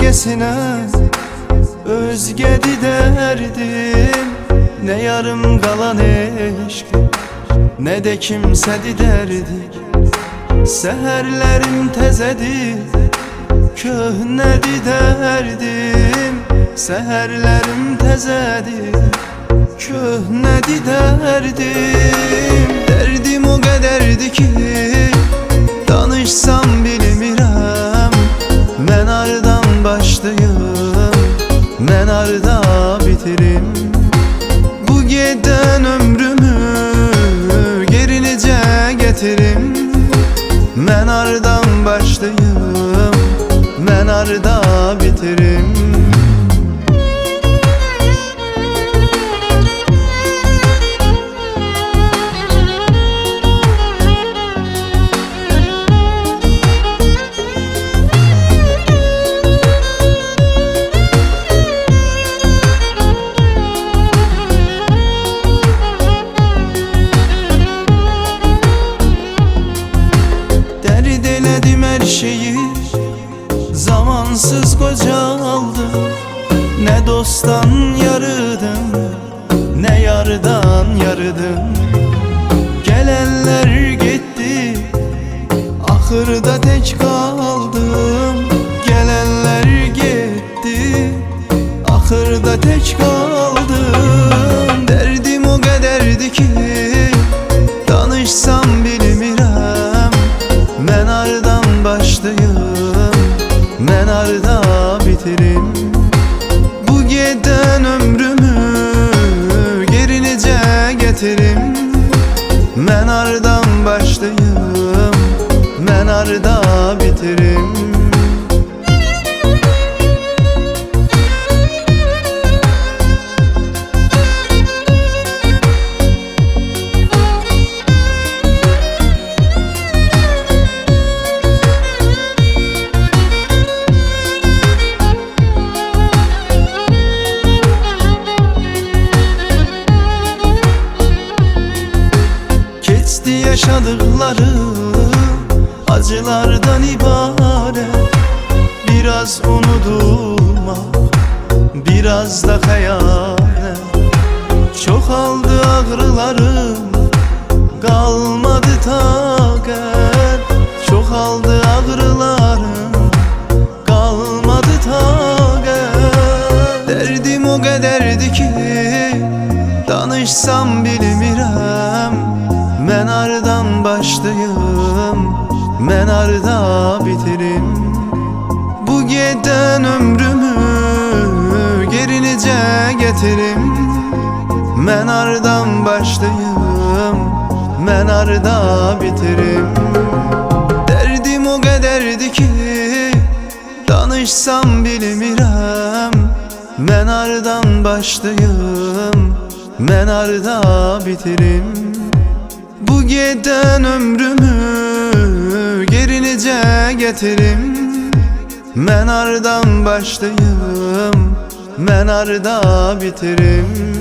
özgesine özgedi derdim. Ne yarım kalan eşkim, ne de kimsedi derdik. Seherlerim tezedi, köhnedi derdim. Seherlerim tezedi, köhnedi derdim. Derdim o kadardı ki danışsam bilmirəm. Mən hardan başlayım, mən harda bitirim. Bu gedən ömrümü geri necə getirim. Mən hardan başlayım, mən harda bitirim. Her şeyi zamansız kocaldım. Ne dosttan yarıdım, ne yarıdan yarıdım. Gelenler gitti, ahırda tek kaldım. Gelenler gitti, ahırda tek kaldım. Derdim o kadardı ki danışsam bilmirəm. Mən hardan başlayım, mən harda bitirim. Bu gedən ömrümü geri necə getirim. Mən hardan başlayım, mən harda bitirim. Yaşadıklarım acılardan ibaret. Biraz unutulmak, biraz da hayalet. Çoxaldı ağrılarım, kalmadı taqət. Çoxaldı ağrılarım, kalmadı taqət. Derdim o kadardı ki danışsam bilmirəm. Mən hardan başlayım, mən harda bitirim. Bu gedən ömrümü geri necə getirim. Mən hardan başlayım, mən harda bitirim. Derdim o kadardı ki danışsam bilmirəm. Mən hardan başlayım, mən harda bitirim. Bu gedən ömrümü geri necə getirim. Mən hardan başlayım, mən harda bitirim.